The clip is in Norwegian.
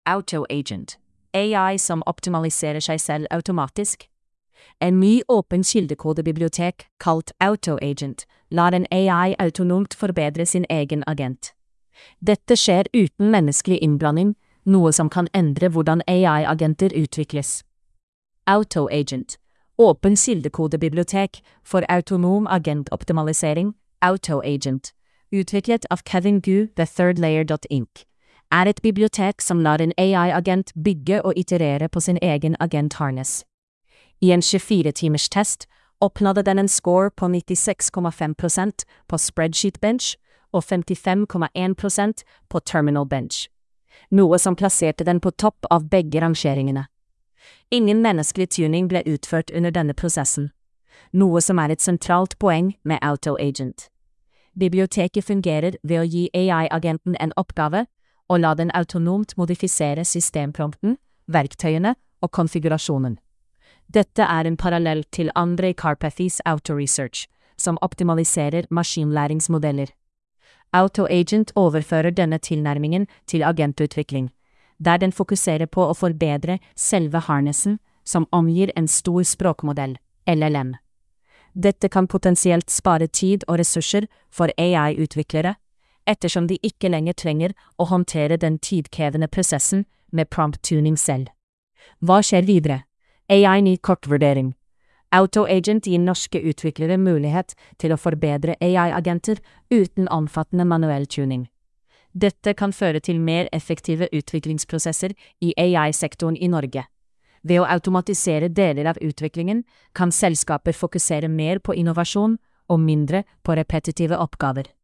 AutoAgent, AI som optimaliserer seg selv automatisk. En ny åpen kildekodebibliotek, kalt AutoAgent, lar en AI autonomt forbedre sin egen agent. Dette skjer uten menneskelig innblanding, noe som kan endre hvordan AI-agenter utvikles. AutoAgent, åpen kildekodebibliotek for autonom agentoptimalisering, AutoAgent, utviklet av Kevin Gu ved thirdlayer.inc, er et bibliotek som lar en AI-agent bygge og iterere på sin egen agent-harness. I en 24-timers test oppnådde den en score på 96,5% på Spreadsheet Bench og 55,1% på Terminal Bench, noe som plasserte den på topp av begge rangeringene. Ingen menneskelig tuning ble utført under denne prosessen, noe som er et sentralt poeng med AutoAgent. Biblioteket fungerer ved å gi AI-agenten en oppgave og la den autonomt modifisere systemprompten, verktøyene og konfigurasjonen. Dette er en parallell til Andrej Karpathy's AutoResearch, som optimaliserer maskinlæringsmodeller. AutoAgent overfører denne tilnærmingen til agentutvikling, der den fokuserer på å forbedre selve harnessen som omgir en stor språkmodell, LLM. Dette kan potensielt spare tid og ressurser for AI-utviklere, ettersom de ikke lenger trenger å håndtere den tidkrevende prosessen med prompt-tuning selv. Hva skjer videre? AI-ny kortvurdering. AutoAgent gir norske utviklere mulighet til å forbedre AI-agenter uten omfattende manuell tuning. Dette kan føre til mer effektive utviklingsprosesser i AI-sektoren i Norge. Ved å automatisere deler av utviklingen kan selskaper fokusere mer på innovasjon og mindre på repetitive oppgaver.